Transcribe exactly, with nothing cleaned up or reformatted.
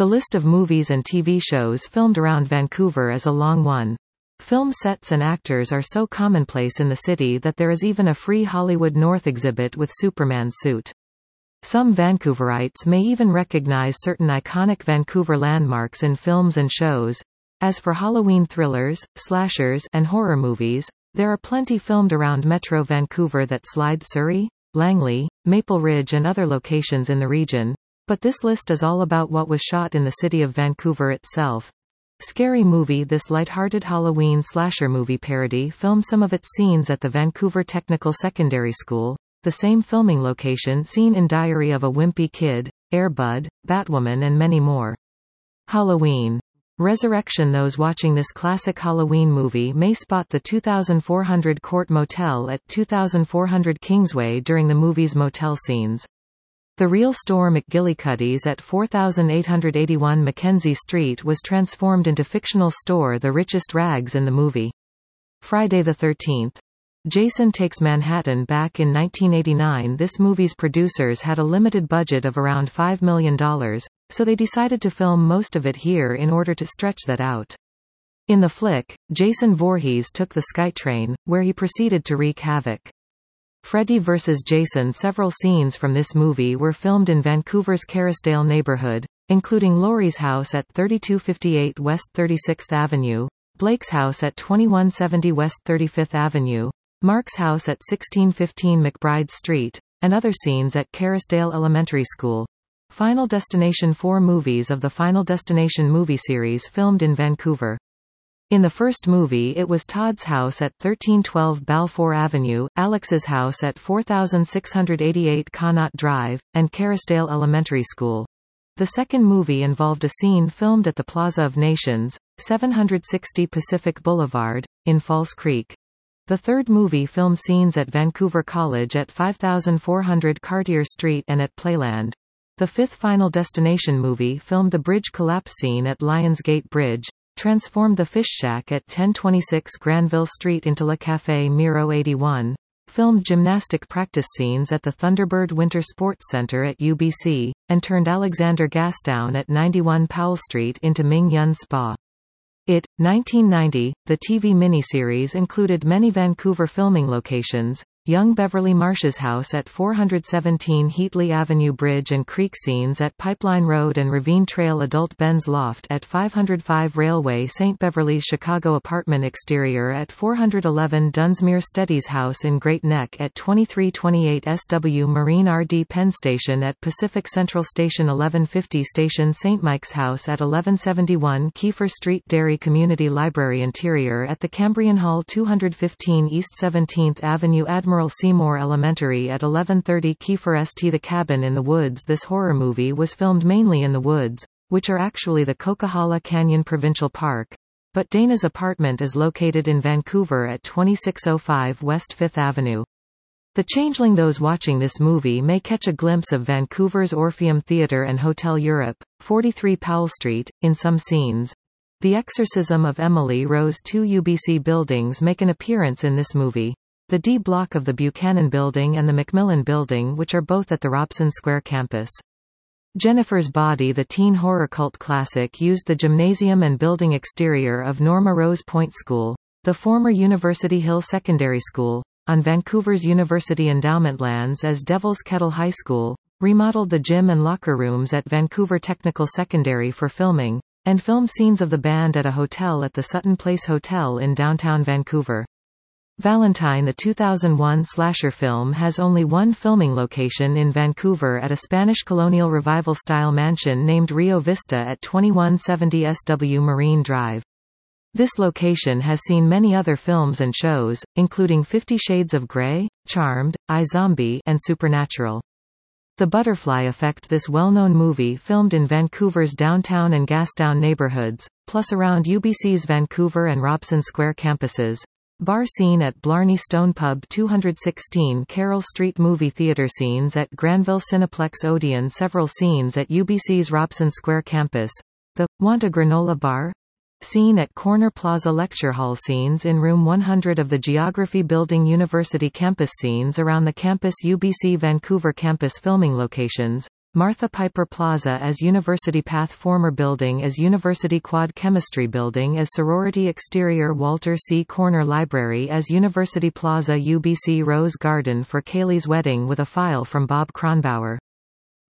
The list of movies and T V shows filmed around Vancouver is a long one. Film sets and actors are so commonplace in the city that there is even a free Hollywood North exhibit with Superman's suit. Some Vancouverites may even recognize certain iconic Vancouver landmarks in films and shows. As for Halloween thrillers, slashers, and horror movies, there are plenty filmed around Metro Vancouver that slide Surrey, Langley, Maple Ridge and other locations in the region, but this list is all about what was shot in the city of Vancouver itself. Scary Movie. This light-hearted Halloween slasher movie parody filmed some of its scenes at the Vancouver Technical Secondary School, the same filming location seen in Diary of a Wimpy Kid, Air Bud, Batwoman and many more. Halloween Resurrection. Those watching this classic Halloween movie may spot the two thousand four hundred Court Motel at two thousand four hundred Kingsway during the movie's motel scenes. The real store McGillicuddy's at four thousand eight hundred eighty-one Mackenzie Street was transformed into fictional store The Richest Rags in the movie. Friday the thirteenth. Jason Takes Manhattan. Back in nineteen eighty-nine, this movie's producers had a limited budget of around five million dollars, so they decided to film most of it here in order to stretch that out. In the flick, Jason Voorhees took the SkyTrain, where he proceeded to wreak havoc. Freddy versus. Jason. Several scenes from this movie were filmed in Vancouver's Kerrisdale neighborhood, including Laurie's house at thirty-two fifty-eight West thirty-sixth Avenue, Blake's house at twenty-one seventy West thirty-fifth Avenue, Mark's house at sixteen fifteen McBride Street, and other scenes at Kerrisdale Elementary School. Final Destination. Four movies of the Final Destination movie series filmed in Vancouver. In the first movie it was Todd's house at thirteen twelve Balfour Avenue, Alex's house at four thousand six hundred eighty-eight Connaught Drive, and Kerrisdale Elementary School. The second movie involved a scene filmed at the Plaza of Nations, seven sixty Pacific Boulevard, in False Creek. The third movie filmed scenes at Vancouver College at five thousand four hundred Cartier Street and at Playland. The fifth Final Destination movie filmed the bridge collapse scene at Lionsgate Bridge, transformed the Fish Shack at ten twenty-six Granville Street into Le Café Miro eighty-one, filmed gymnastic practice scenes at the Thunderbird Winter Sports Center at U B C, and turned Alexander Gastown at ninety-one Powell Street into Ming Yun Spa. It, nineteen ninety, the T V miniseries included many Vancouver filming locations, young Beverly Marsh's house at four seventeen Heatley Avenue Bridge and Creek scenes at Pipeline Road and Ravine Trail adult Ben's Loft at five oh five Railway Saint Beverly's Chicago apartment exterior at four eleven Dunsmuir Steady's house in Great Neck at twenty-three twenty-eight S W Marine R D Penn Station at Pacific Central Station eleven fifty Station Saint Mike's house at eleven seventy-one Kiefer Street Derry Community Library interior at the Cambrian Hall two fifteen East seventeenth Avenue Admiral Seymour Elementary at eleven thirty Kiefer Street. The Cabin in the Woods. This horror movie was filmed mainly in the woods, which are actually the Coquihalla Canyon Provincial Park, but Dana's apartment is located in Vancouver at twenty-six oh five West fifth Avenue. The Changeling. Those watching this movie may catch a glimpse of Vancouver's Orpheum Theatre and Hotel Europe, forty-three Powell Street, in some scenes. The Exorcism of Emily Rose. Two U B C buildings make an appearance in this movie. The D Block of the Buchanan Building and the Macmillan Building, which are both at the Robson Square campus. Jennifer's Body. The teen horror cult classic used the gymnasium and building exterior of Norma Rose Point School, the former University Hill Secondary School, on Vancouver's University Endowment lands as Devil's Kettle High School, remodeled the gym and locker rooms at Vancouver Technical Secondary for filming, and filmed scenes of the band at a hotel at the Sutton Place Hotel in downtown Vancouver. Valentine. The two thousand one slasher film has only one filming location in Vancouver at a Spanish colonial revival-style mansion named Rio Vista at twenty-one seventy S W Marine Drive. This location has seen many other films and shows, including Fifty Shades of Grey, Charmed, iZombie, and Supernatural. The Butterfly Effect. This well-known movie filmed in Vancouver's downtown and Gastown neighborhoods, plus around U B C's Vancouver and Robson Square campuses. Bar scene at Blarney Stone Pub two sixteen Carroll Street. Movie theater scenes at Granville Cineplex Odeon. Several scenes at U B C's Robson Square campus. The Want a Granola Bar? Scene at Corner Plaza. Lecture hall scenes in room one hundred of the Geography Building. University campus scenes around the campus. U B C Vancouver campus filming locations. Martha Piper Plaza as University Path Former building as University Quad Chemistry Building as Sorority Exterior Walter C. Corner Library as University Plaza U B C Rose Garden for Kaylee's wedding with a file from Bob Kronbauer.